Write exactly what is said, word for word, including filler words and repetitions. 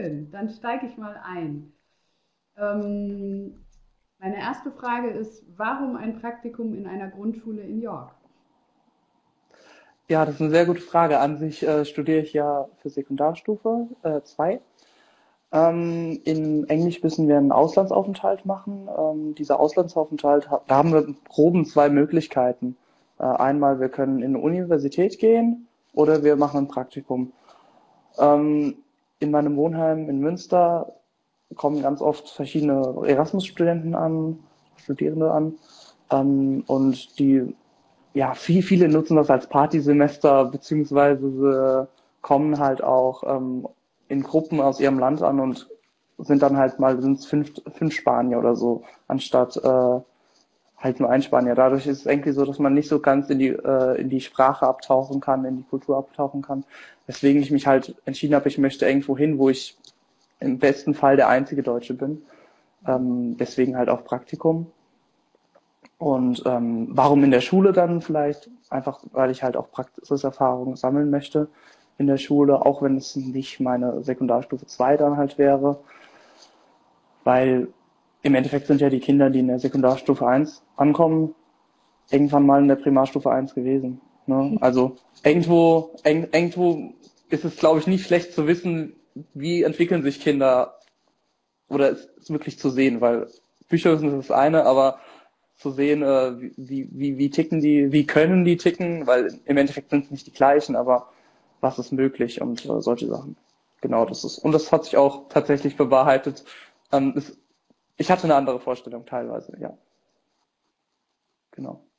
schön. Dann steige ich mal ein. Ähm, Meine erste Frage ist, warum ein Praktikum in einer Grundschule in York? Ja, das ist eine sehr gute Frage. An sich äh, studiere ich ja für Sekundarstufe äh, zwei. Ähm, in Englisch müssen wir einen Auslandsaufenthalt machen. Ähm, dieser Auslandsaufenthalt, ha- da haben wir im Groben zwei Möglichkeiten. Äh, einmal, wir können in eine Universität gehen oder wir machen ein Praktikum. Ähm, in meinem Wohnheim in Münster kommen ganz oft verschiedene Erasmus-Studenten an, Studierende an. Ähm, und die ja, viel, viele nutzen das als Partysemester, beziehungsweise kommen halt auch ähm, in Gruppen aus ihrem Land an und sind dann halt mal, sind es fünf, fünf Spanier oder so, anstatt äh, halt nur ein Spanier. Dadurch ist es irgendwie so, dass man nicht so ganz in die, äh, in die Sprache abtauchen kann, in die Kultur abtauchen kann. Weswegen ich mich halt entschieden habe, ich möchte irgendwo hin, wo ich im besten Fall der einzige Deutsche bin. Ähm, deswegen halt auch Praktikum. Und ähm, warum in der Schule dann vielleicht? Einfach, weil ich halt auch Praxiserfahrung sammeln möchte in der Schule, auch wenn es nicht meine Sekundarstufe zwei dann halt wäre. Weil im Endeffekt sind ja die Kinder, die in der Sekundarstufe eins ankommen, irgendwann mal in der Primarstufe eins gewesen. Ne? Also irgendwo, eng, irgendwo ist es, glaube ich, nicht schlecht zu wissen, wie entwickeln sich Kinder oder es wirklich zu sehen, weil Bücher sind das eine, aber zu sehen, äh, wie, wie, wie ticken die, wie können die ticken, weil im Endeffekt sind es nicht die gleichen, aber was ist möglich und äh, solche Sachen. Genau, das ist, und das hat sich auch tatsächlich bewahrheitet. Ähm, es, ich hatte eine andere Vorstellung teilweise, ja, genau.